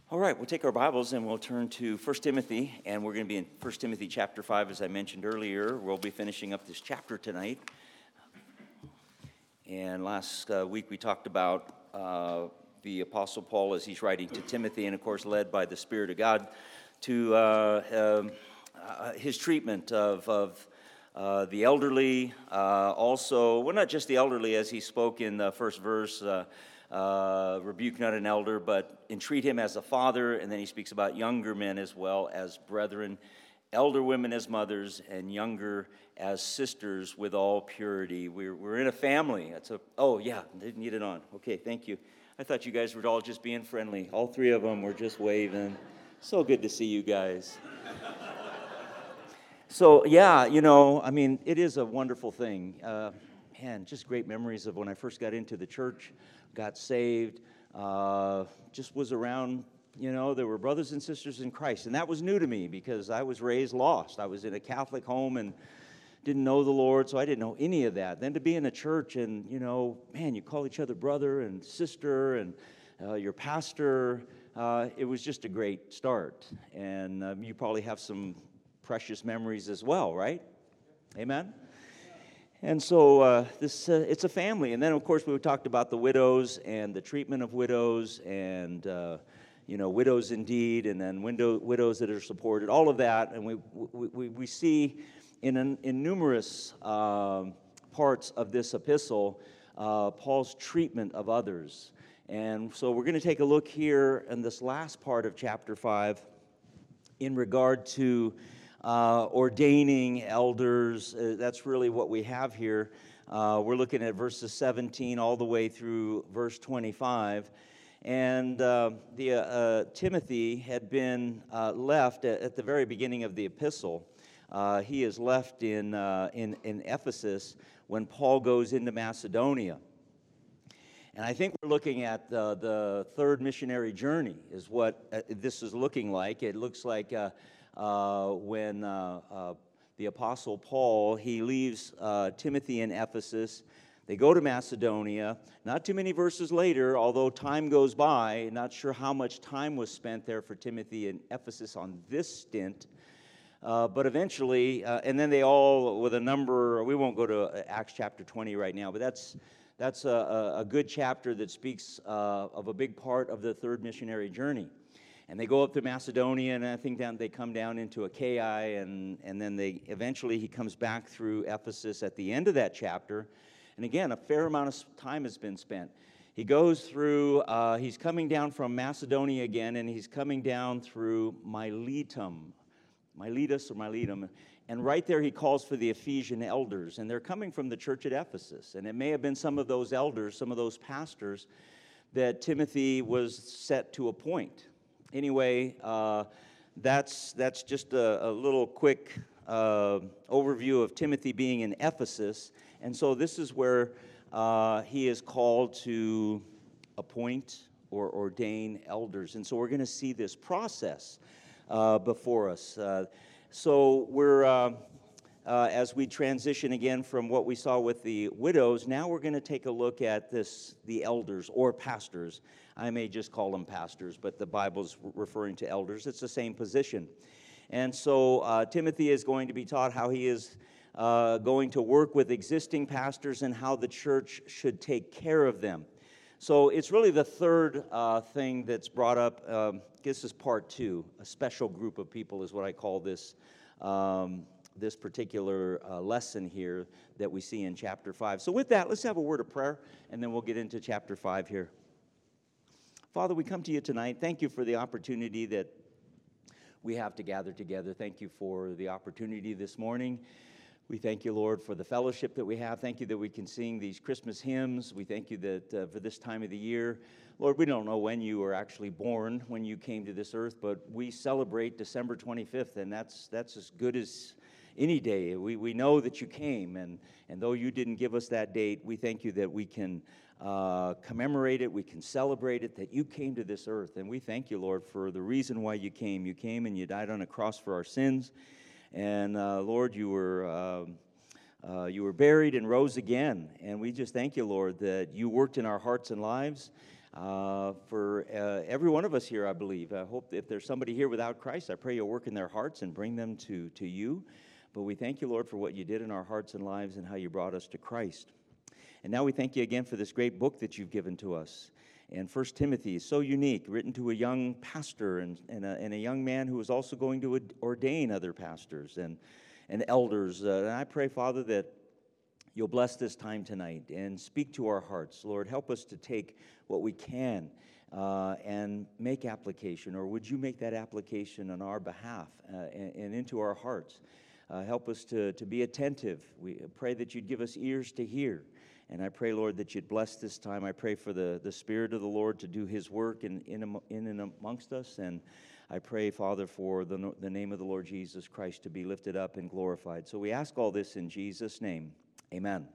All right, we'll take our Bibles and we'll turn to 1 Timothy, and we're going to be in 1 Timothy chapter 5, as I mentioned earlier. We'll be finishing up this chapter tonight. And last week we talked about the Apostle Paul as he's writing to Timothy, and of course led by the Spirit of God, to his treatment of the elderly, also, well, not just the elderly, as he spoke in the first verse, rebuke not an elder, but entreat him as a father. And then he speaks about younger men as well as brethren, elder women as mothers, and younger as sisters with all purity. We're in a family. Oh, yeah, didn't need it on. Okay, thank you. I thought you guys were all just being friendly. All three of them were just waving. So good to see you guys. So, yeah, it is a wonderful thing. Just great memories of when I first got into the church, got saved, just was around, there were brothers and sisters in Christ. And that was new to me because I was raised lost. I was in a Catholic home and didn't know the Lord, so I didn't know any of that. Then to be in a church and, you call each other brother and sister and your pastor, it was just a great start. And you probably have some precious memories as well, right? Amen? And so it's a family. And then, of course, we talked about the widows and the treatment of widows and, widows indeed, and then widows that are supported, all of that. And we see in numerous parts of this epistle Paul's treatment of others. And so we're going to take a look here in this last part of chapter 5 in regard to ordaining elders. That's really what we have here. We're looking at verses 17 all the way through verse 25. And Timothy had been left at the very beginning of the epistle. He is left in Ephesus when Paul goes into Macedonia. And I think we're looking at the third missionary journey is what this is looking like. It looks like when the Apostle Paul, he leaves Timothy in Ephesus. They go to Macedonia. Not too many verses later, although time goes by, not sure how much time was spent there for Timothy in Ephesus on this stint. But eventually, and then they all, with a number, we won't go to Acts chapter 20 right now, but that's a good chapter that speaks of a big part of the third missionary journey. And they go up to Macedonia, and I think they come down into Achaia, and then he comes back through Ephesus at the end of that chapter. And again, a fair amount of time has been spent. He goes through, he's coming down from Macedonia again, and he's coming down through Miletus, and right there he calls for the Ephesian elders, and they're coming from the church at Ephesus. And it may have been some of those elders, some of those pastors that Timothy was set to appoint. Anyway, that's just a little quick overview of Timothy being in Ephesus. And so this is where he is called to appoint or ordain elders. And so we're going to see this process before us. So we're, as we transition again from what we saw with the widows, now we're going to take a look at the elders or pastors. I may just call them pastors, but the Bible's referring to elders. It's the same position. And so Timothy is going to be taught how he is going to work with existing pastors and how the church should take care of them. So it's really the third thing that's brought up. This is part 2. A special group of people is what I call this particular lesson here that we see in chapter 5. So with that, let's have a word of prayer, and then we'll get into chapter 5 here. Father, we come to you tonight. Thank you for the opportunity that we have to gather together. Thank you for the opportunity this morning. We thank you, Lord, for the fellowship that we have. Thank you that we can sing these Christmas hymns. We thank you that for this time of the year, Lord, we don't know when you were actually born, when you came to this earth, but we celebrate December 25th, and that's as good as any day. We know that you came, and though you didn't give us that date, we thank you that we can commemorate it, we can celebrate it, that you came to this earth. And we thank you, Lord, for the reason why you came. You came and you died on a cross for our sins. And Lord, you were buried and rose again. And we just thank you, Lord, that you worked in our hearts and lives. for every one of us here, I believe. I hope if there's somebody here without Christ, I pray you'll work in their hearts and bring them to you. But we thank you, Lord, for what you did in our hearts and lives and how you brought us to Christ. And now we thank you again for this great book that you've given to us. And 1 Timothy is so unique, written to a young pastor and a young man who is also going to ordain other pastors and elders. And I pray, Father, that you'll bless this time tonight and speak to our hearts. Lord, help us to take what we can and make application, or would you make that application on our behalf and into our hearts? Help us to be attentive. We pray that you'd give us ears to hear. And I pray, Lord, that you'd bless this time. I pray for the Spirit of the Lord to do his work in and amongst us. And I pray, Father, for the name of the Lord Jesus Christ to be lifted up and glorified. So we ask all this in Jesus' name. Amen.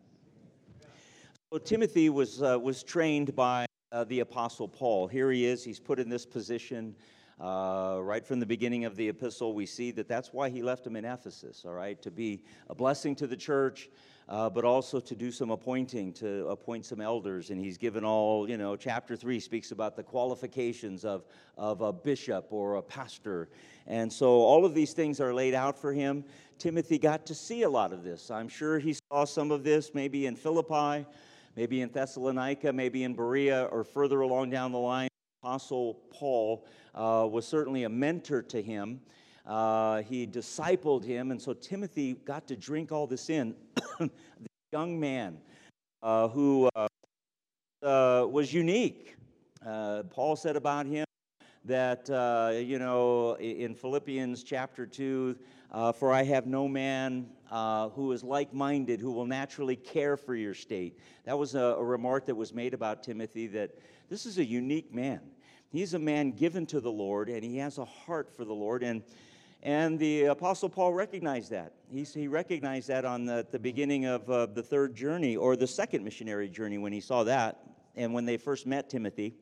So Timothy was trained by the Apostle Paul. Here he is. He's put in this position right from the beginning of the epistle. We see that that's why he left him in Ephesus, all right, to be a blessing to the church, but also to do some appointing, to appoint some elders. And he's given all, chapter 3 speaks about the qualifications of a bishop or a pastor. And so all of these things are laid out for him. Timothy got to see a lot of this. I'm sure he saw some of this maybe in Philippi, maybe in Thessalonica, maybe in Berea, or further along down the line. Apostle Paul was certainly a mentor to him. He discipled him, and so Timothy got to drink all this in. The young man who was unique. Paul said about him that, in Philippians chapter 2, for I have no man who is like-minded, who will naturally care for your state. That was a remark that was made about Timothy, that this is a unique man. He's a man given to the Lord, and he has a heart for the Lord. And the Apostle Paul recognized that. He recognized that on the beginning of the third journey, or the second missionary journey, when he saw that, and when they first met Timothy,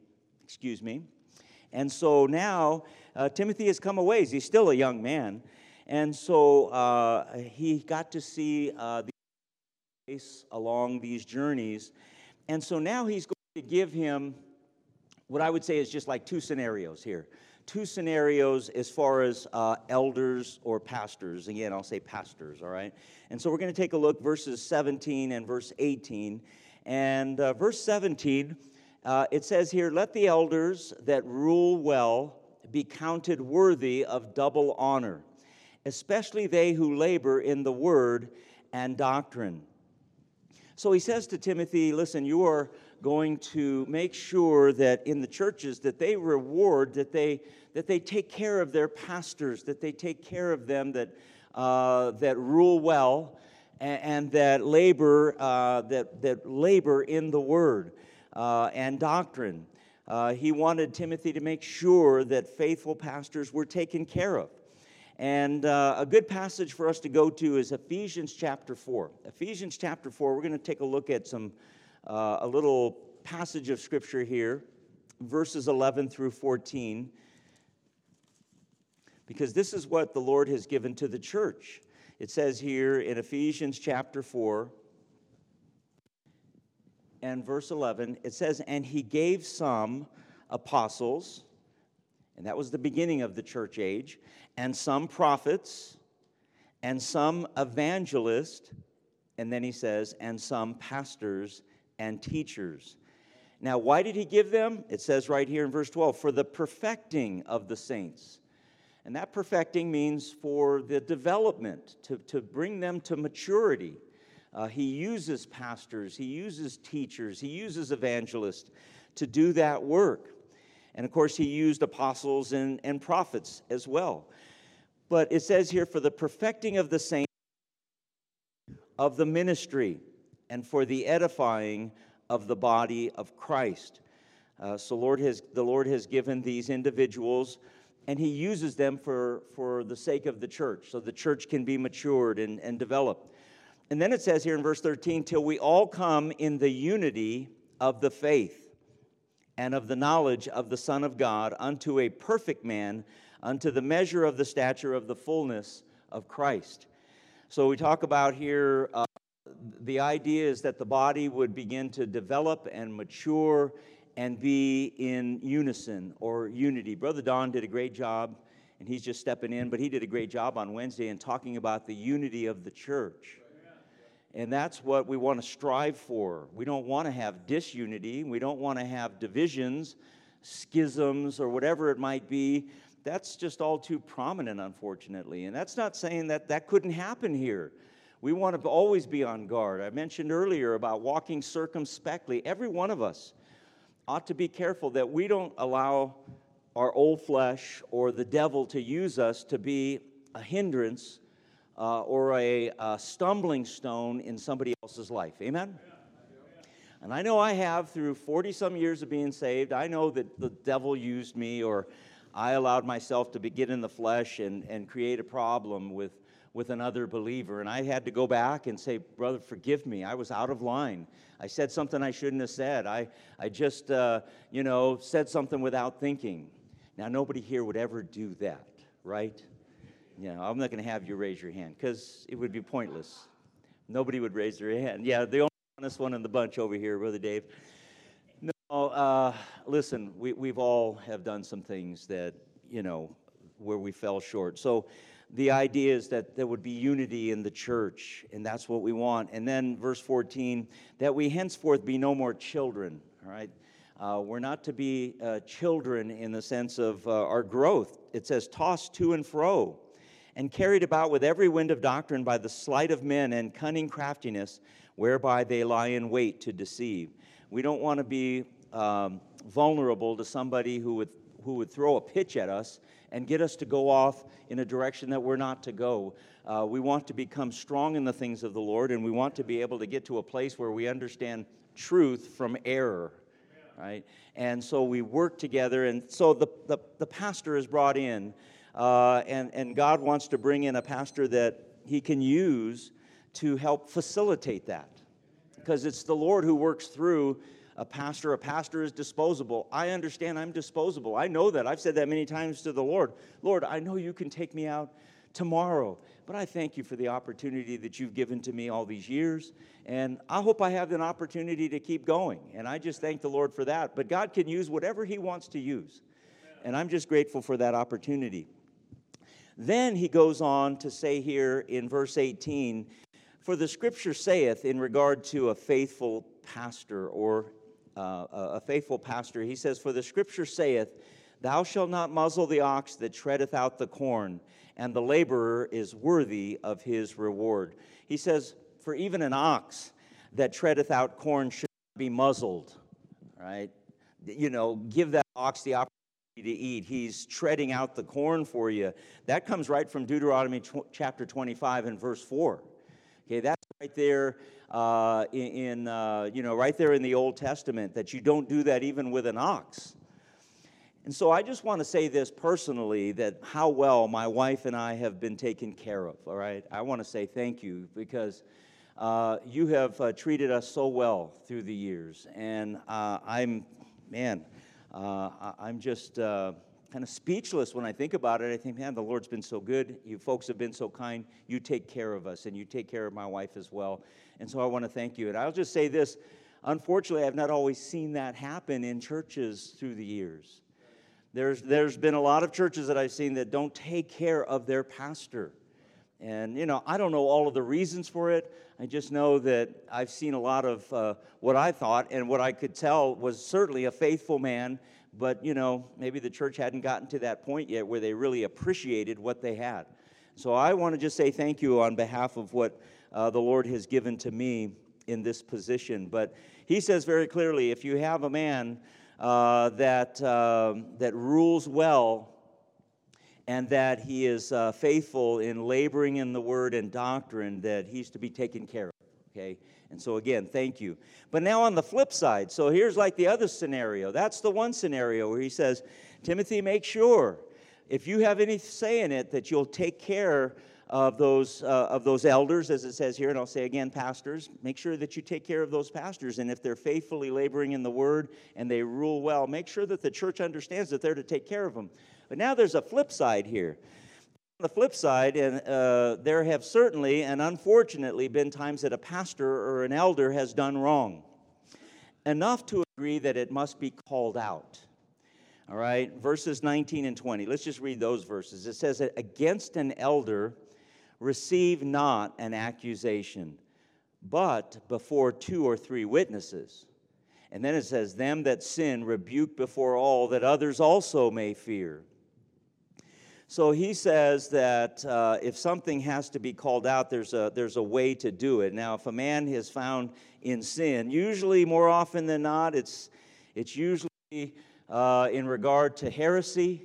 And so now Timothy has come a ways. He's still a young man. And so he got to see the place along these journeys. And so now he's going to give him what I would say is just like two scenarios here. Two scenarios as far as elders or pastors. Again, I'll say pastors, all right? And so we're going to take a look, verses 17 and verse 18. And verse 17, it says here, let the elders that rule well be counted worthy of double honor, especially they who labor in the word and doctrine. So he says to Timothy, listen, you are going to make sure that in the churches that they reward, that they take care of their pastors, that they take care of them, that rule well, and that labor in the word and doctrine. He wanted Timothy to make sure that faithful pastors were taken care of. And a good passage for us to go to is Ephesians chapter 4. Ephesians chapter 4, we're going to take a look at a little passage of Scripture here, verses 11 through 14, because this is what the Lord has given to the church. It says here in Ephesians chapter 4 and verse 11, it says, and he gave some apostles, and that was the beginning of the church age, and some prophets, and some evangelists, and then he says, and some pastors and teachers. Now, why did he give them? It says right here in verse 12, for the perfecting of the saints. And that perfecting means for the development, to bring them to maturity. He uses pastors, he uses teachers, he uses evangelists to do that work. And of course, he used apostles and prophets as well. But it says here, for the perfecting of the saints, of the ministry, and for the edifying of the body of Christ. So the Lord has given these individuals, and he uses them for the sake of the church, so the church can be matured and developed. And then it says here in verse 13, till we all come in the unity of the faith and of the knowledge of the Son of God, unto a perfect man, unto the measure of the stature of the fullness of Christ. So we talk about here, the idea is that the body would begin to develop and mature and be in unison or unity. Brother Don did a great job, and he's just stepping in, but he did a great job on Wednesday in talking about the unity of the church. And that's what we want to strive for. We don't want to have disunity. We don't want to have divisions, schisms, or whatever it might be. That's just all too prominent, unfortunately. And that's not saying that that couldn't happen here. We want to always be on guard. I mentioned earlier about walking circumspectly. Every one of us ought to be careful that we don't allow our old flesh or the devil to use us to be a hindrance or a stumbling stone in somebody else's life. Amen? And I know I have through 40-some years of being saved. I know that the devil used me, or I allowed myself to get in the flesh and create a problem with another believer. And I had to go back and say, brother, forgive me. I was out of line. I said something I shouldn't have said. I just, said something without thinking. Now, nobody here would ever do that, right? I'm not going to have you raise your hand because it would be pointless. Nobody would raise their hand. Yeah, the only honest one in the bunch over here, Brother Dave. No, listen, we've all have done some things that, where we fell short. So the idea is that there would be unity in the church, and that's what we want. And then verse 14, that we henceforth be no more children, all right? We're not to be children in the sense of our growth. It says, tossed to and fro, and carried about with every wind of doctrine by the sleight of men and cunning craftiness, whereby they lie in wait to deceive. We don't want to be vulnerable to somebody who would throw a pitch at us and get us to go off in a direction that we're not to go. We want to become strong in the things of the Lord, and we want to be able to get to a place where we understand truth from error, right? And so we work together, and so the pastor is brought in, and God wants to bring in a pastor that he can use to help facilitate that, because it's the Lord who works through a pastor. A pastor is disposable. I understand I'm disposable. I know that. I've said that many times to the Lord. Lord, I know you can take me out tomorrow, but I thank you for the opportunity that you've given to me all these years, and I hope I have an opportunity to keep going, and I just thank the Lord for that. But God can use whatever he wants to use, and I'm just grateful for that opportunity. Then he goes on to say here in verse 18, for the scripture saith in regard to a faithful pastor or a faithful pastor, he says, for the scripture saith, thou shalt not muzzle the ox that treadeth out the corn, and the laborer is worthy of his reward. He says, for even an ox that treadeth out corn should not be muzzled, right? Give that ox the opportunity to eat. He's treading out the corn for you. That comes right from Deuteronomy chapter 25 and verse 4. Okay, that's right there right there in the Old Testament, that you don't do that even with an ox. And so I just want to say this personally, that how well my wife and I have been taken care of, all right? I want to say thank you, because you have treated us so well through the years. And I'm just kind of speechless when I think about it. I think, man, the Lord's been so good. You folks have been so kind. You take care of us, and you take care of my wife as well. And so I want to thank you. And I'll just say this. Unfortunately, I've not always seen that happen in churches through the years. There's been a lot of churches that I've seen that don't take care of their pastor. And, I don't know all of the reasons for it. I just know that I've seen a lot of what I thought and what I could tell was certainly a faithful man. But, maybe the church hadn't gotten to that point yet where they really appreciated what they had. So I want to just say thank you on behalf of what the Lord has given to me in this position. But he says very clearly, if you have a man that rules well, and that he is faithful in laboring in the word and doctrine, that he's to be taken care of, okay? And so again, thank you. But now on the flip side, so here's like the other scenario. That's the one scenario where he says, Timothy, make sure, if you have any say in it, that you'll take care of those elders, as it says here, and I'll say again, pastors. Make sure that you take care of those pastors, and if they're faithfully laboring in the word and they rule well, make sure that the church understands that they're to take care of them. But now there's a flip side here. On the flip side, and there have certainly and unfortunately been times that a pastor or an elder has done wrong. enough to agree that it must be called out. All right, verses 19 and 20. Let's just read those verses. It says, against an elder, receive not an accusation, but before 2 or 3 witnesses. And then it says, them that sin rebuke before all, that others also may fear. So he says that if something has to be called out, there's a way to do it. Now, if a man is found in sin, usually more often than not, it's usually in regard to heresy,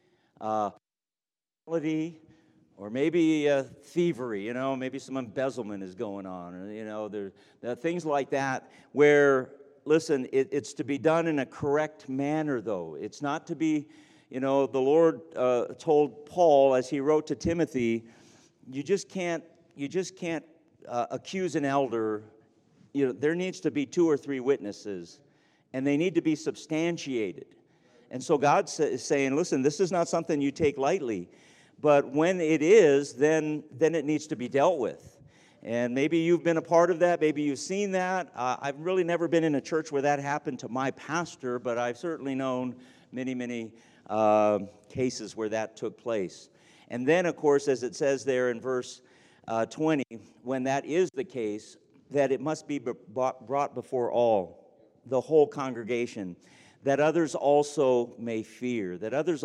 or maybe thievery, maybe some embezzlement is going on, or, there are things like that where, listen, it's to be done in a correct manner, though. It's not to be, the Lord told Paul as he wrote to Timothy, you just can't accuse an elder. There needs to be 2 or 3 witnesses, and they need to be substantiated. And so God is saying, listen, this is not something you take lightly. But when it is, then it needs to be dealt with. And maybe you've been a part of that. Maybe you've seen that. I've really never been in a church where that happened to my pastor, but I've certainly known many cases where that took place. And then, of course, as it says there in verse 20, when that is the case, that it must be brought before all, the whole congregation, that others also may fear, There's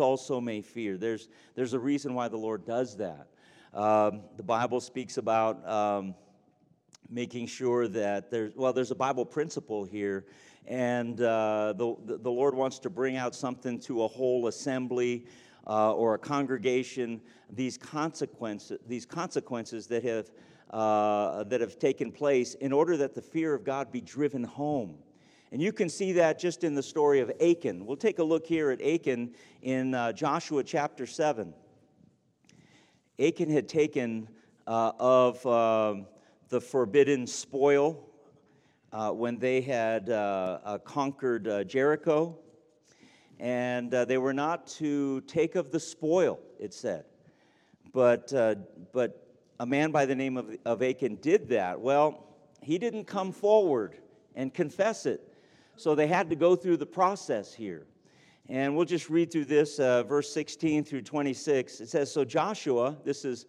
a reason why the Lord does that. The Bible speaks about making sure that there's a Bible principle here, and the Lord wants to bring out something to a whole assembly or a congregation, these consequences that have taken place in order that the fear of God be driven home. And you can see that just in the story of Achan. We'll take a look here at Achan in Joshua chapter 7. Achan had taken of the forbidden spoil when they had conquered Jericho. And they were not to take of the spoil, it said. But a man by the name of Achan did that. Well, he didn't come forward and confess it. So they had to go through the process here. And we'll just read through this, verse 16 through 26. It says, so Joshua, this is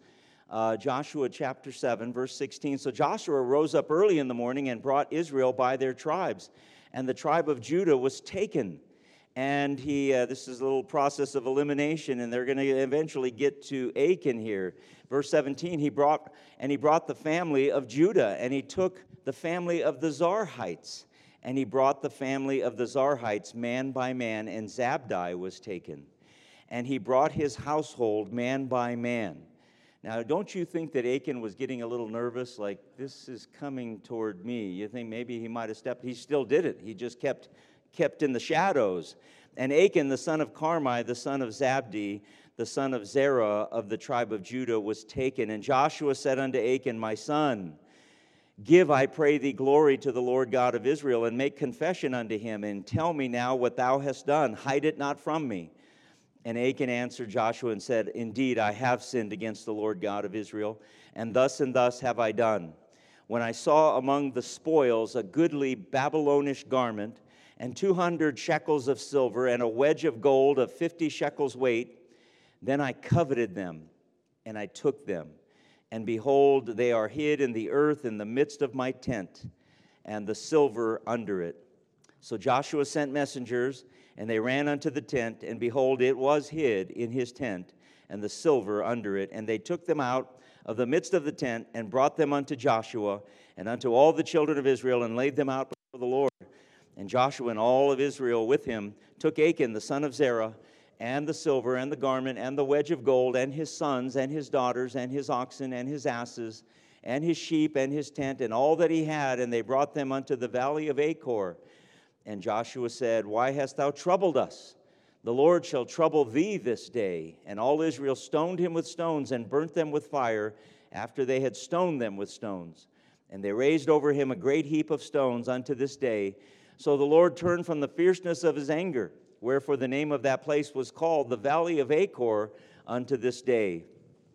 Joshua chapter 7, verse 16. So Joshua rose up early in the morning and brought Israel by their tribes. And the tribe of Judah was taken. And this is a little process of elimination, and they're going to eventually get to Achan here. Verse 17, he brought the family of Judah, and he took the family of the Zarhites. And he brought the family of the Zarhites man by man, and Zabdi was taken. And he brought his household man by man. Now, don't you think that Achan was getting a little nervous, like, this is coming toward me? You think maybe he might have stepped. He still did it. He just kept in the shadows. And Achan, the son of Carmi, the son of Zabdi, the son of Zerah of the tribe of Judah, was taken. And Joshua said unto Achan, my son, give, I pray thee, glory to the Lord God of Israel, and make confession unto him, and tell me now what thou hast done. Hide it not from me. And Achan answered Joshua and said, indeed, I have sinned against the Lord God of Israel, and thus have I done. When I saw among the spoils a goodly Babylonish garment, and 200 shekels of silver, and a wedge of gold of 50 shekels weight, then I coveted them, and I took them. And behold, they are hid in the earth in the midst of my tent, and the silver under it. So Joshua sent messengers, and they ran unto the tent, and behold, it was hid in his tent, and the silver under it. And they took them out of the midst of the tent, and brought them unto Joshua, and unto all the children of Israel, and laid them out before the Lord. And Joshua and all of Israel with him took Achan the son of Zerah, and the silver, and the garment, and the wedge of gold, and his sons, and his daughters, and his oxen, and his asses, and his sheep, and his tent, and all that he had, and they brought them unto the valley of Achor. And Joshua said, why hast thou troubled us? The Lord shall trouble thee this day. And all Israel stoned him with stones, and burnt them with fire, after they had stoned them with stones. And they raised over him a great heap of stones unto this day. So the Lord turned from the fierceness of his anger, wherefore the name of that place was called the Valley of Achor unto this day.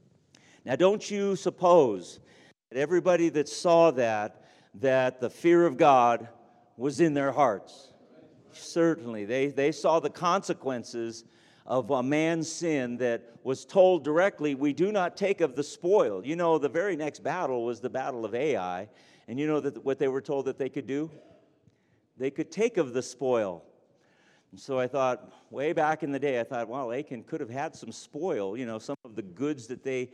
Now don't you suppose that everybody that saw that the fear of God was in their hearts. Certainly, they saw the consequences of a man's sin that was told directly, we do not take of the spoil. You know, the very next battle was the battle of Ai, and you know that what they were told that they could do? They could take of the spoil. And so I thought, way back in the day, I thought, well, Achan could have had some spoil, you know, some of the goods that they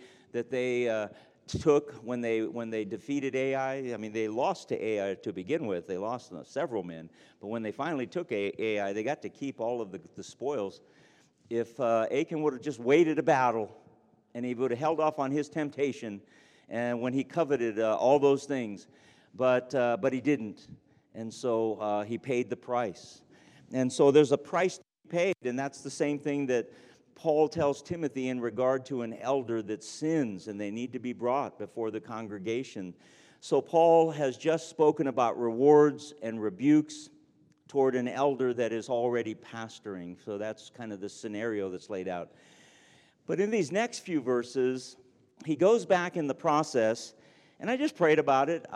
took when they defeated Ai. I mean, they lost to Ai to begin with. They lost several men. But when they finally took Ai, they got to keep all of the spoils. If Achan would have just waited a battle and he would have held off on his temptation and when he coveted all those things, but he didn't. And so he paid the price. And so there's a price to be paid, and that's the same thing that Paul tells Timothy in regard to an elder that sins, and they need to be brought before the congregation. So Paul has just spoken about rewards and rebukes toward an elder that is already pastoring. So that's kind of the scenario that's laid out. But in these next few verses, he goes back in the process, and I just prayed about it.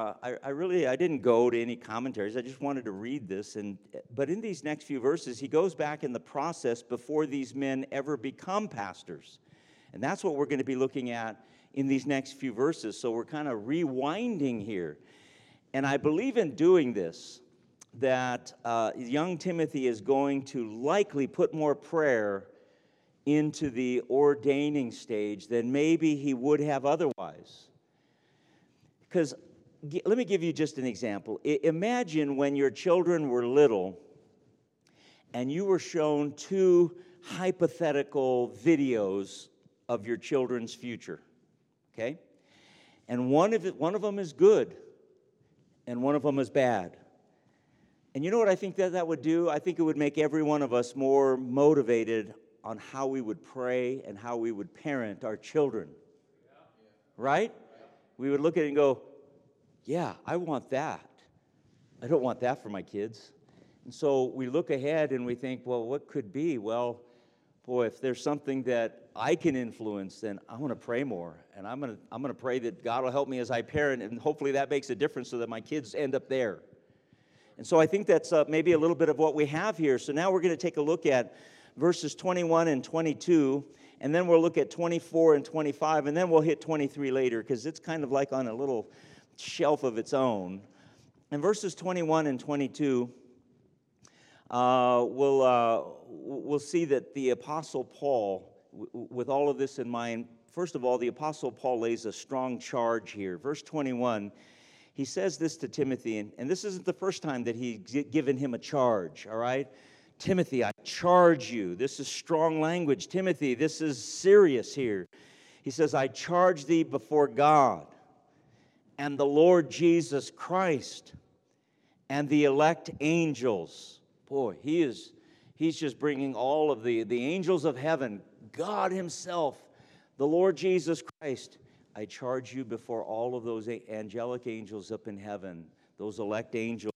I didn't go to any commentaries. I just wanted to read this. But in these next few verses, he goes back in the process before these men ever become pastors. And that's what we're going to be looking at in these next few verses. So we're kind of rewinding here. And I believe in doing this, that young Timothy is going to likely put more prayer into the ordaining stage than maybe he would have otherwise. Because let me give you just an example. Imagine when your children were little and you were shown two hypothetical videos of your children's future, okay? And one of them is good and one of them is bad. And you know what I think that would do? I think it would make every one of us more motivated on how we would pray and how we would parent our children. Right? We would look at it and go, yeah, I want that. I don't want that for my kids. And so we look ahead and we think, well, what could be? Well, boy, if there's something that I can influence, then I want to pray more. And I'm going to pray that God will help me as I parent, and hopefully that makes a difference so that my kids end up there. And so I think that's maybe a little bit of what we have here. So now we're going to take a look at verses 21 and 22, and then we'll look at 24 and 25, and then we'll hit 23 later because it's kind of like on a little shelf of its own. In verses 21 and 22, we'll see that the Apostle Paul, with all of this in mind, first of all, the Apostle Paul lays a strong charge here. Verse 21, he says this to Timothy, and this isn't the first time that he's given him a charge, all right? Timothy, I charge you. This is strong language. Timothy, this is serious here. He says, I charge thee before God and the Lord Jesus Christ and the elect angels. Boy, he's just bringing all of the angels of heaven, God himself, the Lord Jesus Christ. I charge you before all of those angelic angels up in heaven, those elect angels,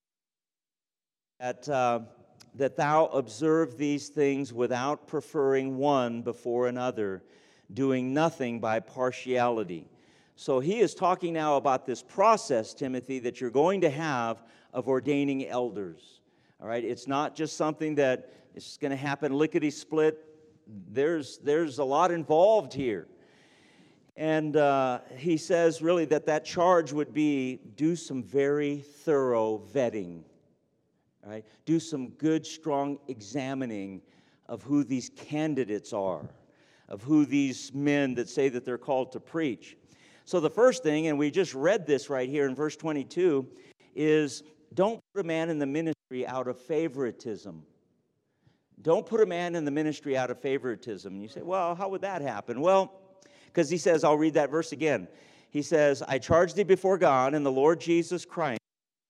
that thou observe these things without preferring one before another, doing nothing by partiality. So he is talking now about this process, Timothy, that you're going to have of ordaining elders. All right, it's not just something that is going to happen lickety-split. There's a lot involved here. And he says really that charge would be do some very thorough vetting. All right? Do some good, strong examining of who these candidates are, of who these men that say that they're called to preach. So the first thing, and we just read this right here in verse 22, is don't put a man in the ministry out of favoritism. Don't put a man in the ministry out of favoritism. And you say, well, how would that happen? Well, because he says, I'll read that verse again. He says, I charge thee before God and the Lord Jesus Christ.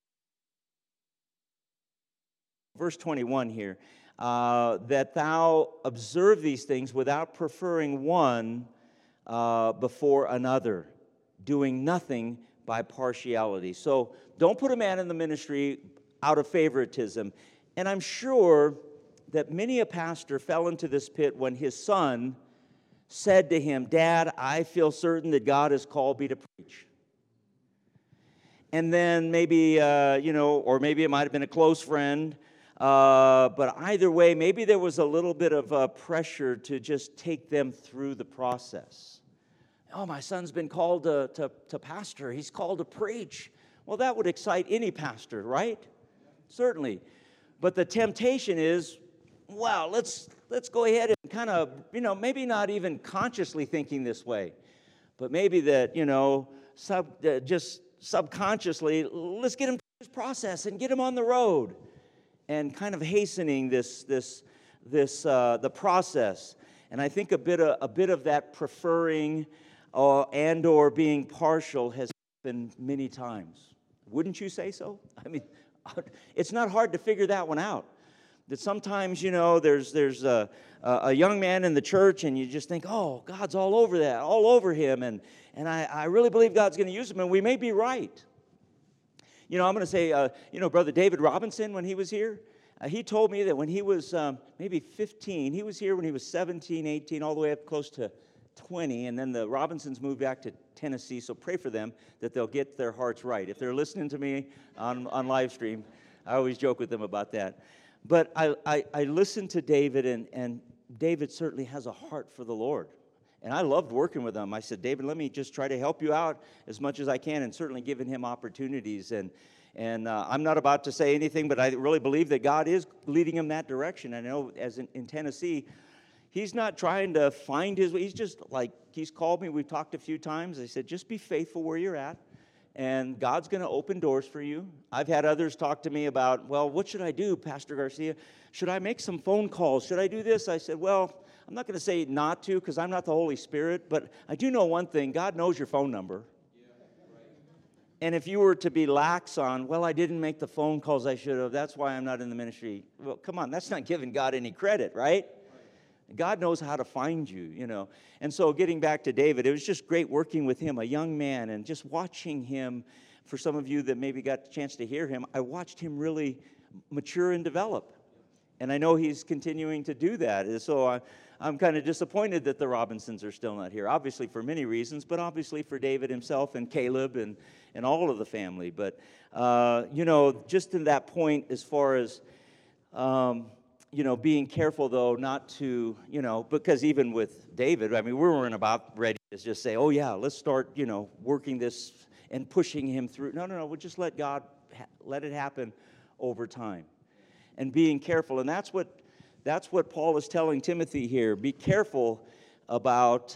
Verse 21 here, that thou observe these things without preferring one before another, doing nothing by partiality. So don't put a man in the ministry out of favoritism. And I'm sure that many a pastor fell into this pit when his son said to him, Dad, I feel certain that God has called me to preach. and then maybe, or maybe it might have been a close friend. But either way, maybe there was a little bit of pressure to just take them through the process. Oh, my son's been called to pastor. He's called to preach. Well, that would excite any pastor, right? Certainly. But the temptation is, wow, let's go ahead and kind of, maybe not even consciously thinking this way, but maybe that, just subconsciously, let's get him through this process and get him on the road, and kind of hastening the process. And I think a bit of that preferring or being partial has happened many times. Wouldn't you say so? I mean, it's not hard to figure that one out. That sometimes, there's a young man in the church, and you just think, oh, God's all over that, all over him, and I really believe God's going to use him, and we may be right. I'm going to say, Brother David Robinson, when he was here, he told me that when he was maybe 15, he was here when he was 17, 18, all the way up close to 20, and then the Robinsons moved back to Tennessee, so pray for them that they'll get their hearts right. If they're listening to me on live stream, I always joke with them about that. But I listened to David, and David certainly has a heart for the Lord. And I loved working with him. I said, David, let me just try to help you out as much as I can, and certainly giving him opportunities. And I'm not about to say anything, but I really believe that God is leading him that direction. I know as in Tennessee, he's not trying to find his way. He's just like, he's called me. We've talked a few times. I said, just be faithful where you're at, and God's going to open doors for you. I've had others talk to me about, well, what should I do, Pastor Garcia? Should I make some phone calls? Should I do this? I said, well, I'm not going to say not to, because I'm not the Holy Spirit, but I do know one thing. God knows your phone number. And if you were to be lax on, well, I didn't make the phone calls I should have, that's why I'm not in the ministry. Well, come on, that's not giving God any credit, right? God knows how to find you, And so getting back to David, it was just great working with him, a young man, and just watching him. For some of you that maybe got the chance to hear him, I watched him really mature and develop. And I know he's continuing to do that. And so I'm kind of disappointed that the Robinsons are still not here, obviously for many reasons, but obviously for David himself and Caleb and all of the family. But, just in that point as far as, being careful, though, not to, because even with David, I mean, we weren't about ready to just say, oh, yeah, let's start, working this and pushing him through. No, we'll just let God, let it happen over time. And being careful, and that's what Paul is telling Timothy here. Be careful about,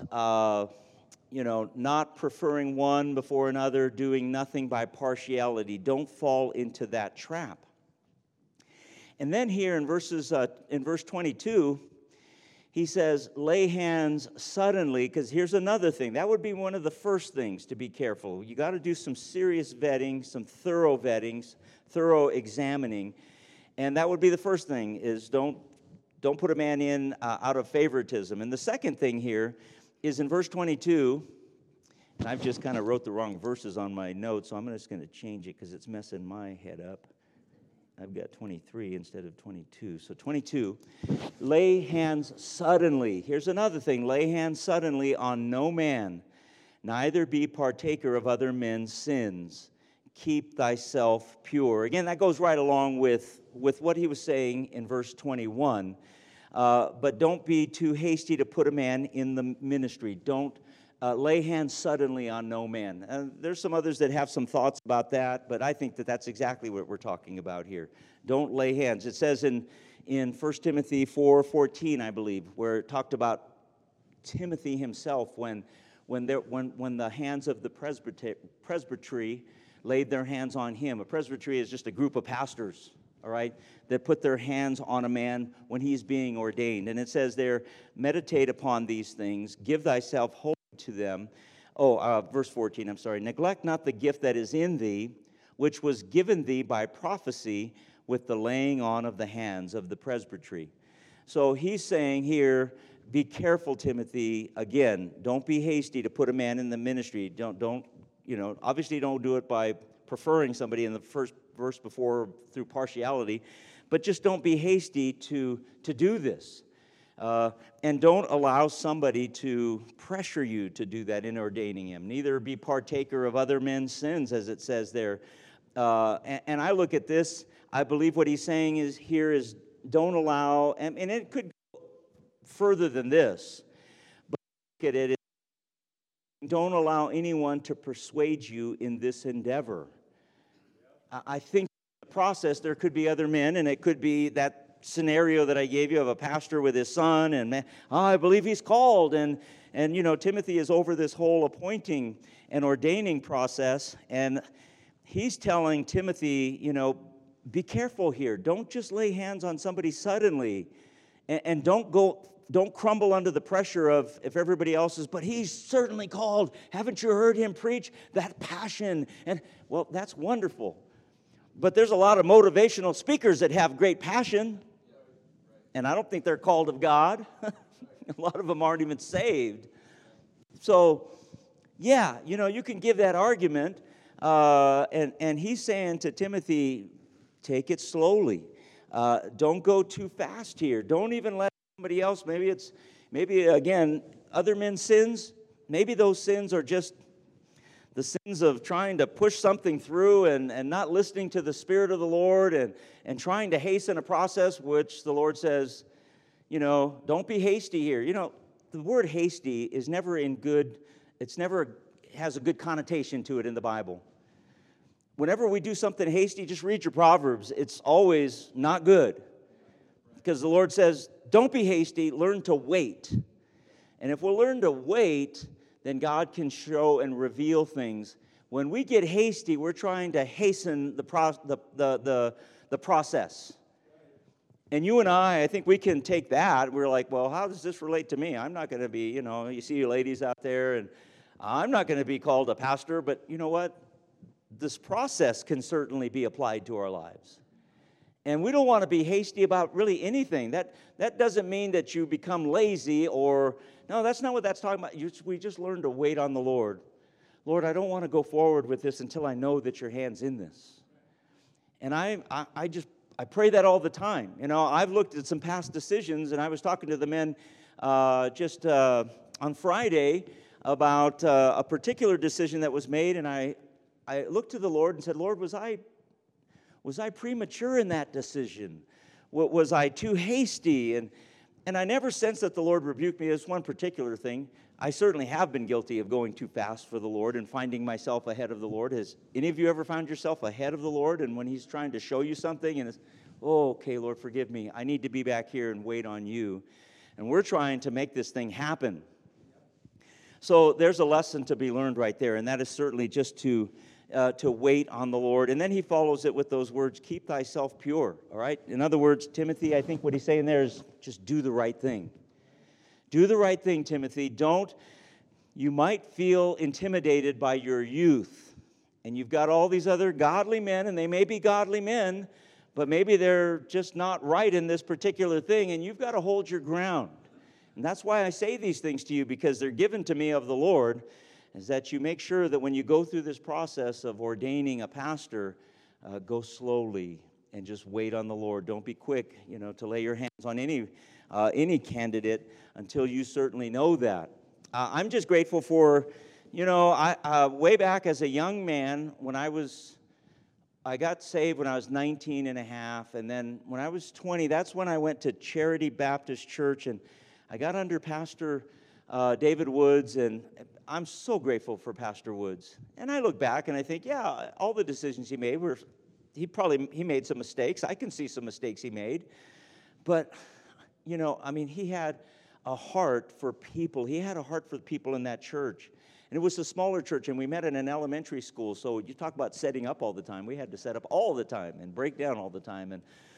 not preferring one before another, doing nothing by partiality. Don't fall into that trap. And then here in verse 22, he says, lay hands suddenly, because here's another thing. That would be one of the first things to be careful. You got to do some serious vetting, some thorough vettings, thorough examining. And that would be the first thing, is don't put a man in out of favoritism. And the second thing here is in verse 22, and I've just kind of wrote the wrong verses on my notes, so I'm just going to change it because it's messing my head up. I've got 23 instead of 22. So 22, lay hands suddenly. Here's another thing. Lay hands suddenly on no man, neither be partaker of other men's sins. Keep thyself pure. Again, that goes right along with what he was saying in verse 21. But don't be too hasty to put a man in the ministry. Don't lay hands suddenly on no man. There's some others that have some thoughts about that, but I think that that's exactly what we're talking about here. Don't lay hands. It says in 1 Timothy 4:14, I believe, where it talked about Timothy himself when the hands of the presbytery laid their hands on him. A presbytery is just a group of pastors, all right, that put their hands on a man when he's being ordained. And it says there, meditate upon these things, give thyself wholly to them. Verse 14, I'm sorry. Neglect not the gift that is in thee, which was given thee by prophecy with the laying on of the hands of the presbytery. So he's saying here, be careful, Timothy. Again, don't be hasty to put a man in the ministry. Don't obviously don't do it by preferring somebody in the first verse before through partiality, but just don't be hasty to do this. And don't allow somebody to pressure you to do that in ordaining him. Neither be partaker of other men's sins, as it says there. And I look at this, I believe what he's saying is here is don't allow, and it could go further than this, but look at it, don't allow anyone to persuade you in this endeavor. I think in the process there could be other men, and it could be that scenario that I gave you of a pastor with his son, and I believe he's called, and Timothy is over this whole appointing and ordaining process, and he's telling Timothy, be careful here. Don't just lay hands on somebody suddenly, and don't crumble under the pressure of if everybody else is, but he's certainly called. Haven't you heard him preach? That passion. And, well, that's wonderful. But there's a lot of motivational speakers that have great passion, and I don't think they're called of God. A lot of them aren't even saved. So, yeah, you can give that argument, and he's saying to Timothy, take it slowly. Don't go too fast here. Don't even let somebody else, maybe again, other men's sins, maybe those sins are just the sins of trying to push something through and not listening to the Spirit of the Lord and trying to hasten a process, which the Lord says, don't be hasty here. The word hasty is never has a good connotation to it in the Bible. Whenever we do something hasty, just read your Proverbs. It's always not good. Because the Lord says, don't be hasty, learn to wait. And if we'll learn to wait, then God can show and reveal things. When we get hasty, we're trying to hasten the process. And you and I think we can take that. We're like, well, how does this relate to me? I'm not going to be, you see you ladies out there, and I'm not going to be called a pastor, but you know what? This process can certainly be applied to our lives. And we don't want to be hasty about really anything. That doesn't mean that you become lazy no, that's not what that's talking about. We just learn to wait on the Lord. Lord, I don't want to go forward with this until I know that your hand's in this. And I pray that all the time. I've looked at some past decisions, and I was talking to the men just on Friday about a particular decision that was made, and I looked to the Lord and said, Lord, was I premature in that decision? Was I too hasty? And I never sensed that the Lord rebuked me. As one particular thing. I certainly have been guilty of going too fast for the Lord and finding myself ahead of the Lord. Has any of you ever found yourself ahead of the Lord, and when He's trying to show you something, and it's, okay, Lord, forgive me. I need to be back here and wait on you. And we're trying to make this thing happen. So there's a lesson to be learned right there, and that is certainly just to wait on the Lord. And then he follows it with those words, keep thyself pure, all right? In other words, Timothy, I think what he's saying there is just do the right thing. Do the right thing, Timothy. You might feel intimidated by your youth, and you've got all these other godly men, and they may be godly men, but maybe they're just not right in this particular thing, and you've got to hold your ground. And that's why I say these things to you, because they're given to me of the Lord, is that you make sure that when you go through this process of ordaining a pastor, go slowly and just wait on the Lord. Don't be quick, to lay your hands on any candidate until you certainly know that. I'm just grateful for, way back as a young man, when I got saved when I was 19 and a half, and then when I was 20, that's when I went to Charity Baptist Church, and I got under Pastor David Woods, and I'm so grateful for Pastor Woods. And I look back and I think, yeah, all the decisions he made he made some mistakes. I can see some mistakes he made. But, he had a heart for people. He had a heart for the people in that church. And it was a smaller church, and we met in an elementary school. So you talk about setting up all the time. We had to set up all the time and break down all the time.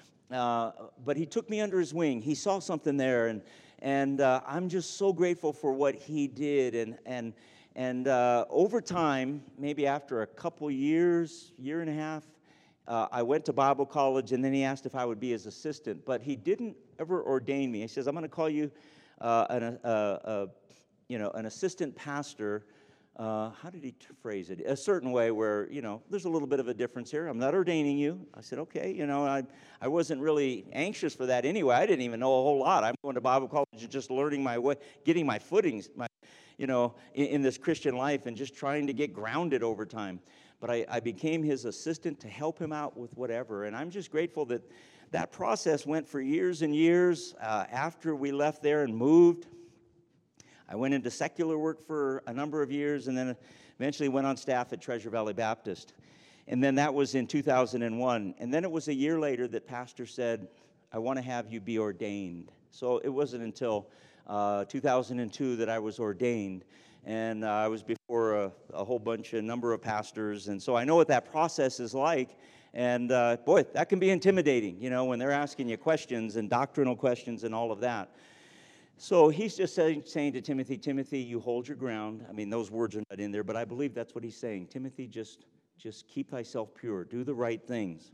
But he took me under his wing. He saw something there, and I'm just so grateful for what he did. And over time, maybe after a couple years, year and a half, I went to Bible college, and then he asked if I would be his assistant. But he didn't ever ordain me. He says, I'm going to call you an assistant pastor how did he phrase it? A certain way where, there's a little bit of a difference here. I'm not ordaining you. I said, okay, I wasn't really anxious for that anyway. I didn't even know a whole lot. I'm going to Bible college and just learning my way, getting my footings, in this Christian life and just trying to get grounded over time. But I became his assistant to help him out with whatever. And I'm just grateful that process went for years and years. After we left there and moved, I went into secular work for a number of years and then eventually went on staff at Treasure Valley Baptist. And then that was in 2001. And then it was a year later that pastor said, I want to have you be ordained. So it wasn't until 2002 that I was ordained. And I was before a number of pastors. And so I know what that process is like. And boy, that can be intimidating, when they're asking you questions and doctrinal questions and all of that. So he's just saying to Timothy, Timothy, you hold your ground. I mean, those words are not in there, but I believe that's what he's saying. Timothy, just keep thyself pure. Do the right things.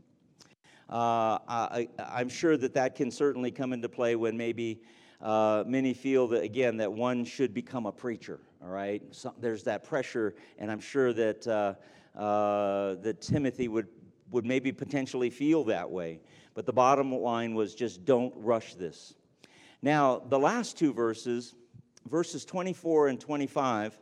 I'm sure that can certainly come into play when maybe many feel that, again, that one should become a preacher, all right? So there's that pressure, and I'm sure that Timothy would maybe potentially feel that way. But the bottom line was just don't rush this. Now, the last two verses 24 and 25,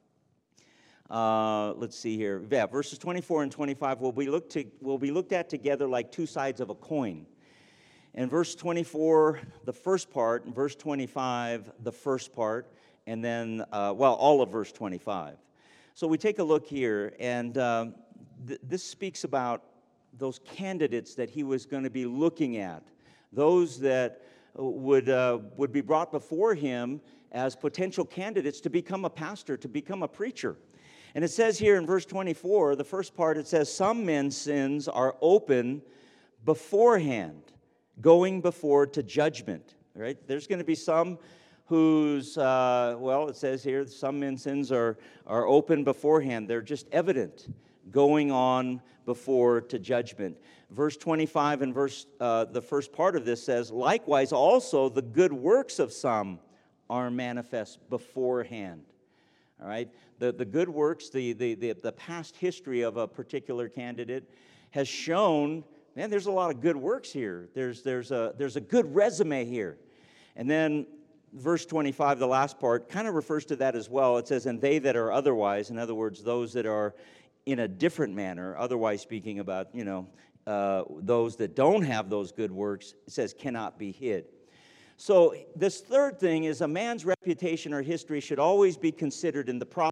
let's see here. Yeah, verses 24 and 25 will be looked at together like two sides of a coin. In verse 24, the first part, and verse 25, the first part, and then, all of verse 25. So we take a look here, and this speaks about those candidates that he was going to be looking at, those that would be brought before him as potential candidates to become a pastor, to become a preacher. And it says here in verse 24, the first part, it says, some men's sins are open beforehand, going before to judgment. Right? There's going to be some whose, it says here, some men's sins are open beforehand. They're just evident, going on before to judgment. Verse 25 and the first part of this says, likewise also the good works of some are manifest beforehand. All right? The good works, the past history of a particular candidate has shown, man, there's a lot of good works here. There's a good resume here. And then verse 25, the last part, kind of refers to that as well. It says, and they that are otherwise, in other words, those that are in a different manner, otherwise speaking about, those that don't have those good works, it says cannot be hid. So this third thing is a man's reputation or history should always be considered in the process,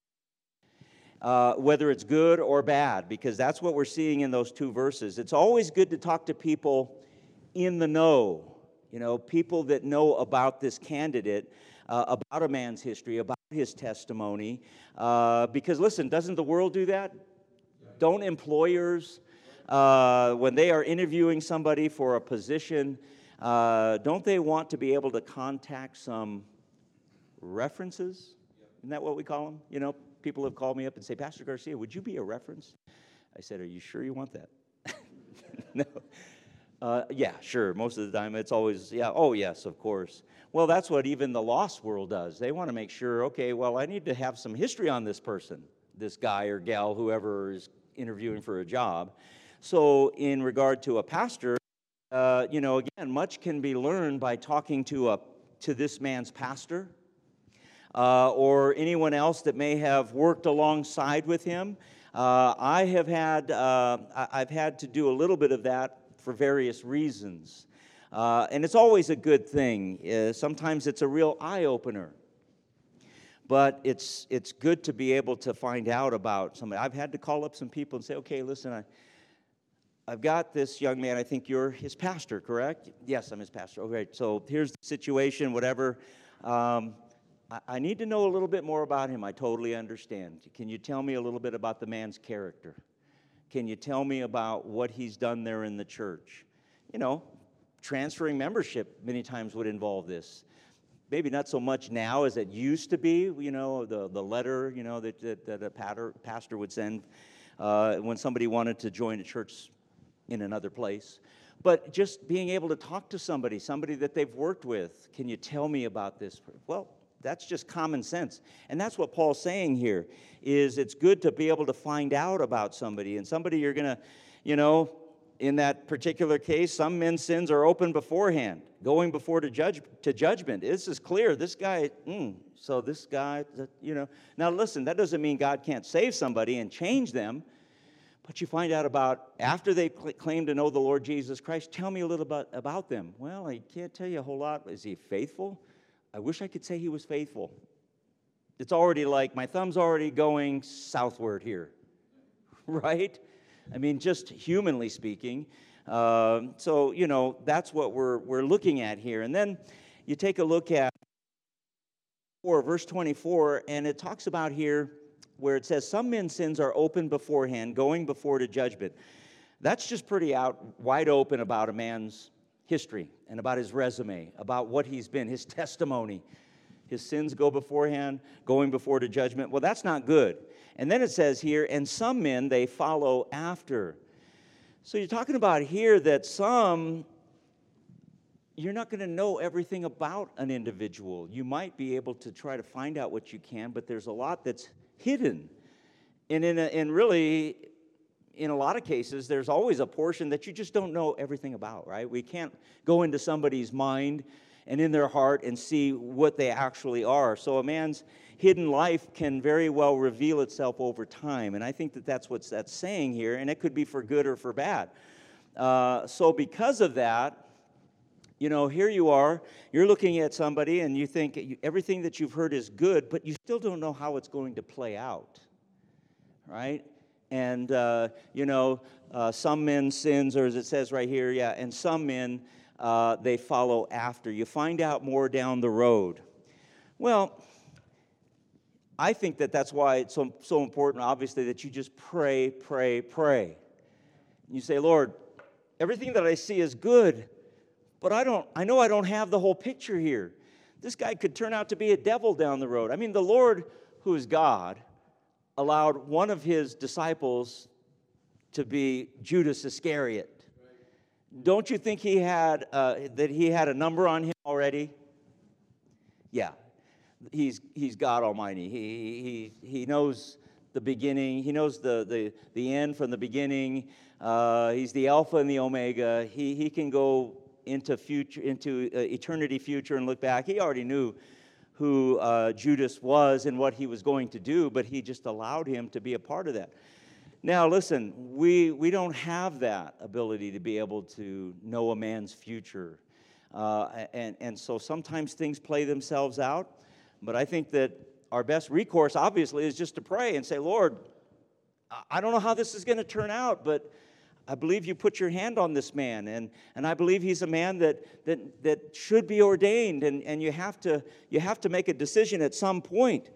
whether it's good or bad, because that's what we're seeing in those two verses. It's always good to talk to people in the know, people that know about this candidate, about a man's history, about his testimony, because listen, doesn't the world do that? Don't employers, when they are interviewing somebody for a position, don't they want to be able to contact some references? Isn't that what we call them? People have called me up and say, Pastor Garcia, would you be a reference? I said, are you sure you want that? No. Yeah, sure. Most of the time it's always, yeah, oh, yes, of course. Well, that's what even the lost world does. They want to make sure, okay, well, I need to have some history on this person, this guy or gal, whoever is interviewing for a job. So in regard to a pastor, again, much can be learned by talking to this man's pastor or anyone else that may have worked alongside with him. I've had to do a little bit of that for various reasons. And it's always a good thing. Sometimes it's a real eye-opener. But it's good to be able to find out about somebody. I've had to call up some people and say, okay, listen, I've got this young man. I think you're his pastor, correct? Yes, I'm his pastor. Okay, so here's the situation, whatever. I need to know a little bit more about him. I totally understand. Can you tell me a little bit about the man's character? Can you tell me about what he's done there in the church? Transferring membership many times would involve this. Maybe not so much now as it used to be, the letter, that a pastor would send when somebody wanted to join a church in another place. But just being able to talk to somebody that they've worked with. Can you tell me about this? Well, That's just common sense. And that's what Paul's saying here, is it's good to be able to find out about somebody. And somebody you're going to, in that particular case, some men's sins are open beforehand, going before to judgment. This is clear. This guy, so this guy, Now listen, that doesn't mean God can't save somebody and change them. But you find out about, after they claim to know the Lord Jesus Christ, tell me a little bit about them. Well, I can't tell you a whole lot. Is he faithful? I wish I could say he was faithful. It's already like my thumb's already going southward here, right? I mean, just humanly speaking. So, that's what we're looking at here. And then you take a look at verse 24, and it talks about here where it says, some men's sins are open beforehand, going before to judgment. That's just pretty wide open about a man's history and about his resume, about what he's been, his testimony. His sins go beforehand, going before to judgment. Well, that's not good. And then it says here, and some men, they follow after. So you're talking about here that you're not going to know everything about an individual. You might be able to try to find out what you can, but there's a lot that's hidden. And in a lot of cases, there's always a portion that you just don't know everything about, right? We can't go into somebody's mind and in their heart and see what they actually are. So a man's hidden life can very well reveal itself over time. And I think that's what that's saying here, and it could be for good or for bad. So because of that, here you are, you're looking at somebody and you think everything that you've heard is good, but you still don't know how it's going to play out, right? And, some men's sins, or as it says right here, and some men, they follow after. You find out more down the road. Well, I think that's why it's so important, obviously, that you just pray. You say, Lord, everything that I see is good, but I know I don't have the whole picture here. This guy could turn out to be a devil down the road. I mean, the Lord, who is God, allowed one of his disciples to be Judas Iscariot. Don't you think he had a number on him already? Yeah, he's God Almighty. He knows the beginning. He knows the end from the beginning. He's the Alpha and the Omega. He can go into eternity future and look back. He already knew who Judas was and what he was going to do, but he just allowed him to be a part of that. Now, listen, we don't have that ability to be able to know a man's future. And so sometimes things play themselves out, but I think that our best recourse, obviously, is just to pray and say, Lord, I don't know how this is going to turn out, but I believe you put your hand on this man, and I believe he's a man that should be ordained, and you have to make a decision at some point.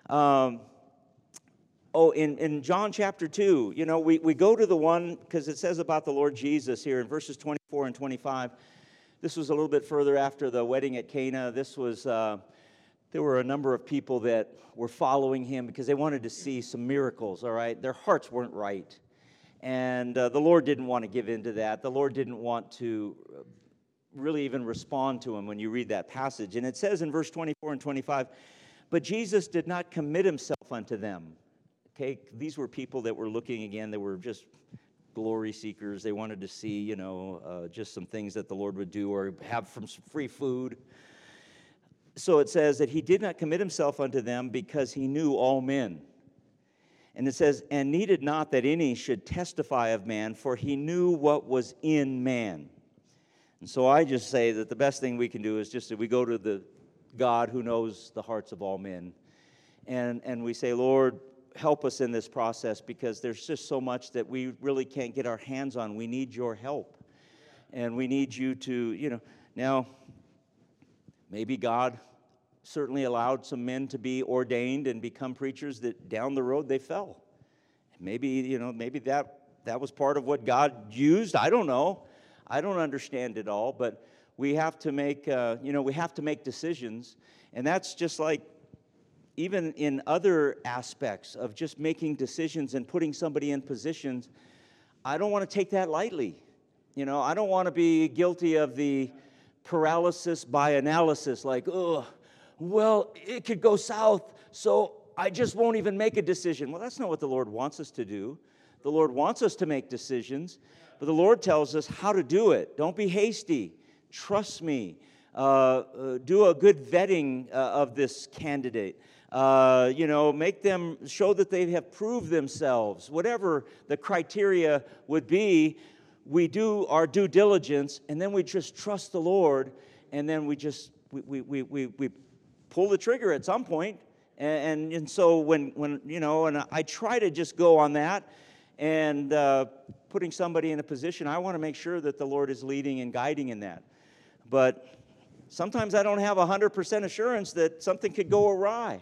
In John chapter 2, we go to the one, because it says about the Lord Jesus here in verses 24 and 25. This was a little bit further after the wedding at Cana. This was, there were a number of people that were following him because they wanted to see some miracles, all right? Their hearts weren't right. And the Lord didn't want to give in to that. The Lord didn't want to really even respond to him when you read that passage. And it says in verse 24 and 25, but Jesus did not commit himself unto them. Okay, these were people that were looking again, they were just glory seekers. They wanted to see, just some things that the Lord would do or have from some free food. So it says that he did not commit himself unto them because he knew all men. And it says, and needed not that any should testify of man, for he knew what was in man. And so I just say that the best thing we can do is just that we go to the God who knows the hearts of all men. And we say, Lord, help us in this process, because there's just so much that we really can't get our hands on. We need your help. And we need you to, now, maybe God certainly allowed some men to be ordained and become preachers that down the road they fell. Maybe, maybe that was part of what God used. I don't know. I don't understand it all, but we have to make, we have to make decisions. And that's just like, even in other aspects of just making decisions and putting somebody in positions, I don't want to take that lightly. I don't want to be guilty of the paralysis by analysis, like, oh, well, it could go south, so I just won't even make a decision. Well, that's not what the Lord wants us to do. The Lord wants us to make decisions, but the Lord tells us how to do it. Don't be hasty. Trust me. Do a good vetting of this candidate. Make them show that they have proved themselves. Whatever the criteria would be, we do our due diligence, and then we just trust the Lord, and then we pull the trigger at some point. And so when and I try to just go on that, and putting somebody in a position, I want to make sure that the Lord is leading and guiding in that. But sometimes I don't have 100% assurance that something could go awry.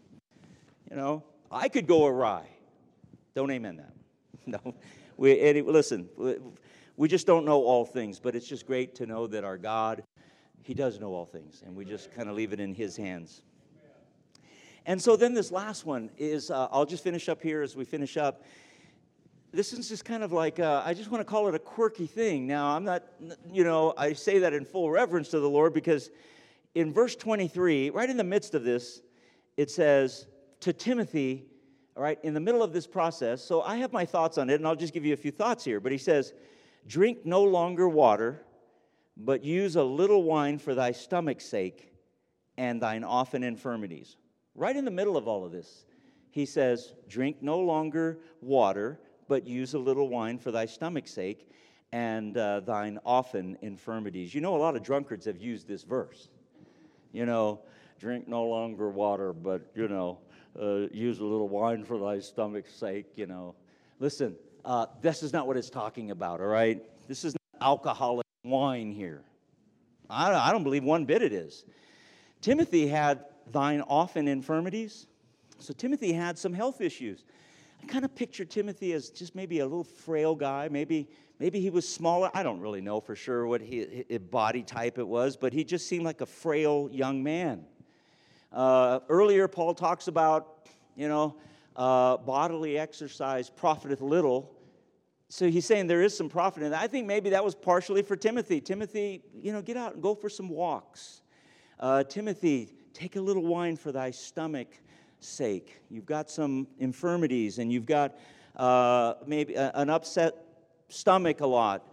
I could go awry. Don't amen that. No. Listen, we just don't know all things, but it's just great to know that our God, He does know all things, and we just kind of leave it in His hands. And so then this last one is, I'll just finish up here as we finish up. This is just kind of like, I just want to call it a quirky thing. Now, I'm not, I say that in full reverence to the Lord because in verse 23, right in the midst of this, it says, to Timothy, all right, in the middle of this process, so I have my thoughts on it, and I'll just give you a few thoughts here. But he says, drink no longer water, but use a little wine for thy stomach's sake and thine often infirmities. Right in the middle of all of this, he says, drink no longer water, but use a little wine for thy stomach's sake and thine often infirmities. A lot of drunkards have used this verse. Drink no longer water, but, use a little wine for thy stomach's sake, Listen, this is not what it's talking about, all right? This is not alcoholic wine here. I don't believe one bit it is. Timothy had thine often infirmities. So Timothy had some health issues. I kind of picture Timothy as just maybe a little frail guy. Maybe he was smaller. I don't really know for sure what his body type it was, but he just seemed like a frail young man. Earlier, Paul talks about, bodily exercise profiteth little. So he's saying there is some profit in that. I think maybe that was partially for Timothy. Timothy, get out and go for some walks. Timothy, take a little wine for thy stomach's sake. You've got some infirmities, and you've got maybe an upset stomach a lot.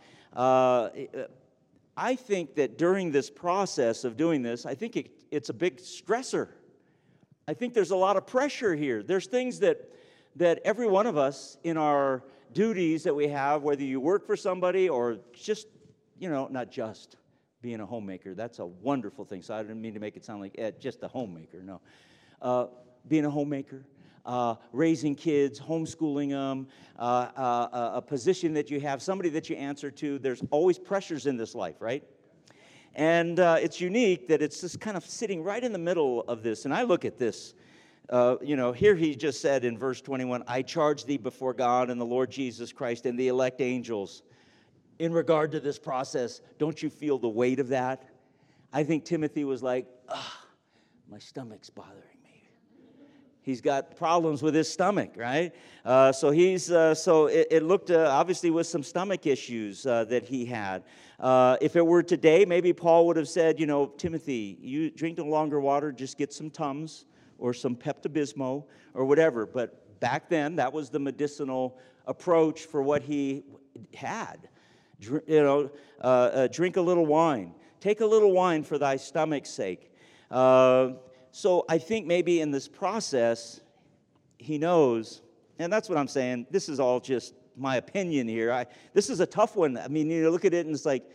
I think that during this process of doing this, I think it's a big stressor. I think there's a lot of pressure here. There's things that every one of us in our duties that we have, whether you work for somebody or just, not just being a homemaker. That's a wonderful thing. So I didn't mean to make it sound like just a homemaker. No. Being a homemaker, raising kids, homeschooling them, a position that you have, somebody that you answer to. There's always pressures in this life, right? And it's unique that it's just kind of sitting right in the middle of this. And I look at this, here he just said in verse 21, I charge thee before God and the Lord Jesus Christ and the elect angels. In regard to this process, don't you feel the weight of that? I think Timothy was like, my stomach's bothering me. He's got problems with his stomach, right? So it looked obviously with some stomach issues that he had. If it were today, maybe Paul would have said, Timothy, you drink no longer water, just get some Tums or some Pepto-Bismol or whatever. But back then, that was the medicinal approach for what he had. Drink a little wine. Take a little wine for thy stomach's sake. So I think maybe in this process, he knows, and that's what I'm saying. This is all just my opinion here. This is a tough one. I mean, look at it, and it's like,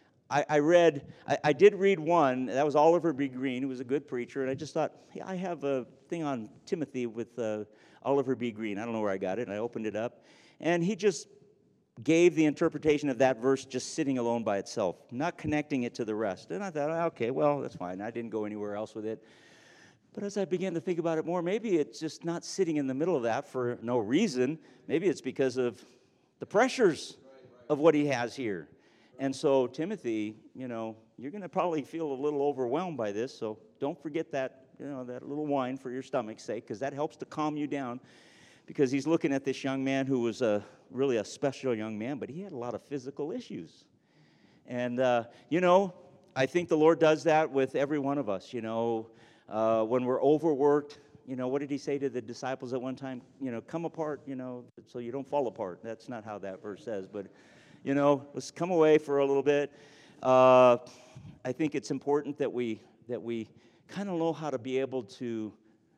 I did read one. That was Oliver B. Greene, who was a good preacher, and I just thought, hey, I have a thing on Timothy with Oliver B. Greene. I don't know where I got it. And I opened it up, and he just gave the interpretation of that verse just sitting alone by itself, not connecting it to the rest. And I thought, okay, well, that's fine. I didn't go anywhere else with it. But as I began to think about it more, maybe it's just not sitting in the middle of that for no reason. Maybe it's because of the pressures of what he has here. And so, Timothy, you're going to probably feel a little overwhelmed by this, so don't forget that, that little wine for your stomach's sake, because that helps to calm you down, because he's looking at this young man who was really a special young man, but he had a lot of physical issues. And, I think the Lord does that with every one of us, when we're overworked. What did he say to the disciples at one time? Come apart, so you don't fall apart. That's not how that verse says, but, let's come away for a little bit. I think it's important that we kind of know how to be able to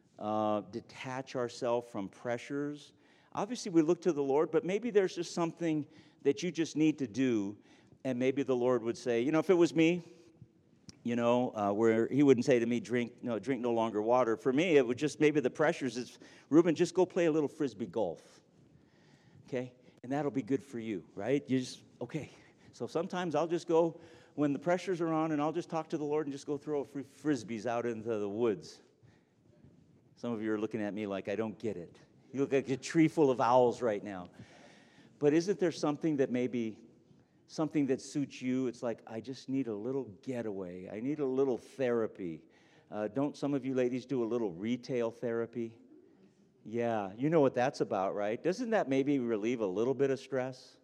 detach ourselves from pressures. Obviously, we look to the Lord, but maybe there's just something that you just need to do, and maybe the Lord would say, if it was me, where he wouldn't say to me, drink no longer water. For me, it would just, maybe the pressures is, Reuben, just go play a little Frisbee golf, okay? And that'll be good for you, right? Okay. So sometimes I'll just go when the pressures are on, and I'll just talk to the Lord and just go throw Frisbees out into the woods. Some of you are looking at me like I don't get it. You look like a tree full of owls right now. But isn't there something that maybe, something that suits you? It's like, I just need a little getaway. I need a little therapy. Don't some of you ladies do a little retail therapy? Yeah, you know what that's about, right? Doesn't that maybe relieve a little bit of stress?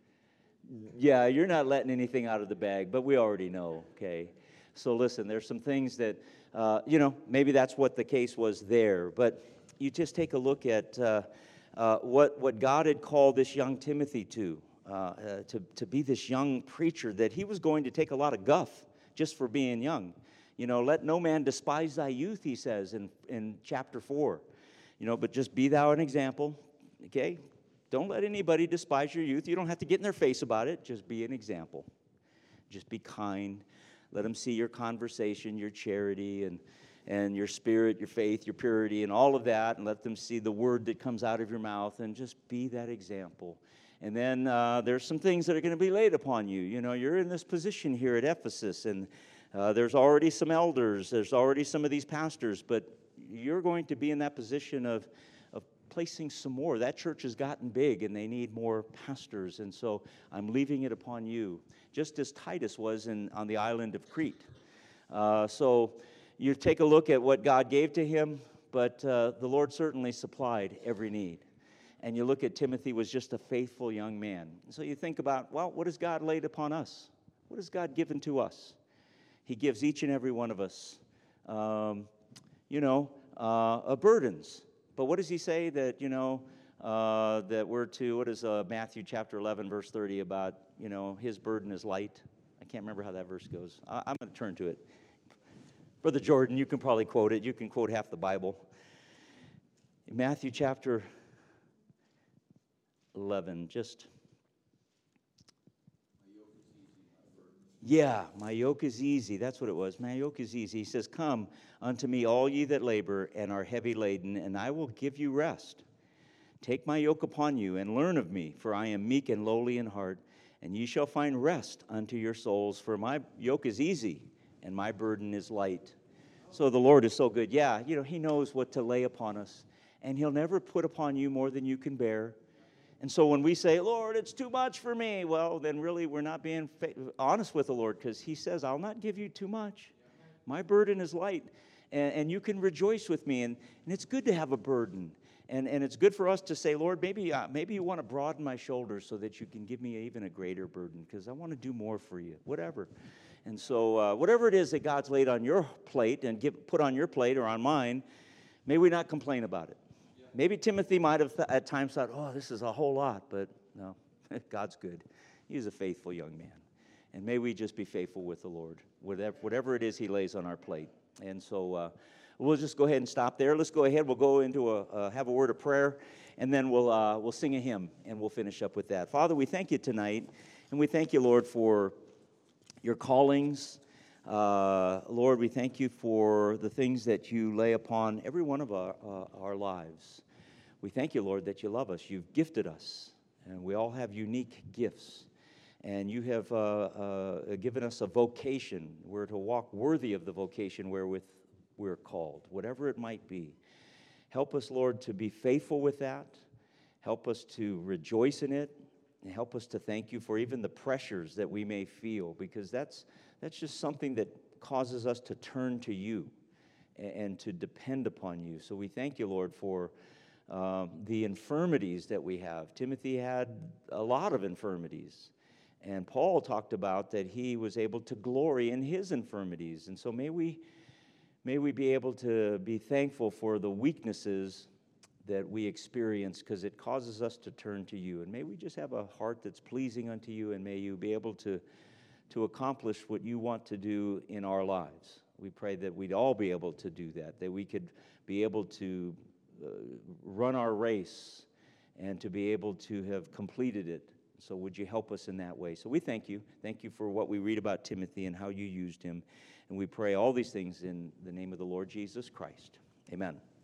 Yeah, you're not letting anything out of the bag, but we already know, okay? So listen, there's some things that, maybe that's what the case was there. But you just take a look at what God had called this young Timothy to be this young preacher, that he was going to take a lot of guff just for being young. Let no man despise thy youth, he says in chapter 4. But just be thou an example, okay? Don't let anybody despise your youth. You don't have to get in their face about it. Just be an example. Just be kind. Let them see your conversation, your charity, and your spirit, your faith, your purity, and all of that, and let them see the word that comes out of your mouth, and just be that example. And then there's some things that are going to be laid upon you. You're in this position here at Ephesus, and there's already some elders, there's already some of these pastors, but you're going to be in that position of placing some more. That church has gotten big, and they need more pastors, and so I'm leaving it upon you, just as Titus was on the island of Crete. So you take a look at what God gave to him, but the Lord certainly supplied every need. And you look at Timothy was just a faithful young man. So you think about, well, what has God laid upon us? What has God given to us? He gives each and every one of us, burdens. But what does he say that, that we're to, what is Matthew chapter 11, verse 30 about, his burden is light? I can't remember how that verse goes. I'm going to turn to it. Brother Jordan, you can probably quote it. You can quote half the Bible. In Matthew chapter 11, my yoke is easy. That's what it was. My yoke is easy. He says, come unto me, all ye that labor and are heavy laden, and I will give you rest. Take my yoke upon you and learn of me, for I am meek and lowly in heart, and ye shall find rest unto your souls. For my yoke is easy and my burden is light. So the Lord is so good. Yeah, he knows what to lay upon us, and he'll never put upon you more than you can bear. And so when we say, Lord, it's too much for me, well, then really we're not being honest with the Lord, because he says, I'll not give you too much. My burden is light, and you can rejoice with me. And it's good to have a burden. And it's good for us to say, Lord, maybe you want to broaden my shoulders so that you can give me even a greater burden, because I want to do more for you, whatever. And so whatever it is that God's laid on your plate and put on your plate or on mine, may we not complain about it. Maybe Timothy might have at times thought, oh, this is a whole lot, but no, God's good. He's a faithful young man. And may we just be faithful with the Lord, whatever it is he lays on our plate. And so we'll just go ahead and stop there. Let's go ahead. We'll go into have a word of prayer, and then we'll sing a hymn, and we'll finish up with that. Father, we thank you tonight, and we thank you, Lord, for your callings. Lord, we thank you for the things that you lay upon every one of our lives. We thank you, Lord, that you love us. You've gifted us, and we all have unique gifts. And you have given us a vocation. We're to walk worthy of the vocation wherewith we're called, whatever it might be. Help us, Lord, to be faithful with that. Help us to rejoice in it. And help us to thank you for even the pressures that we may feel, because that's just something that causes us to turn to you and to depend upon you. So we thank you, Lord, for the infirmities that we have. Timothy had a lot of infirmities, and Paul talked about that he was able to glory in his infirmities. And so may we May we be able to be thankful for the weaknesses that we experience, because it causes us to turn to you. And may we just have a heart that's pleasing unto you, and may you be able to accomplish what you want to do in our lives. We pray that we'd all be able to do that we could be able to run our race and to be able to have completed it. So would you help us in that way? So we thank you. Thank you for what we read about Timothy and how you used him. And we pray all these things in the name of the Lord Jesus Christ. Amen.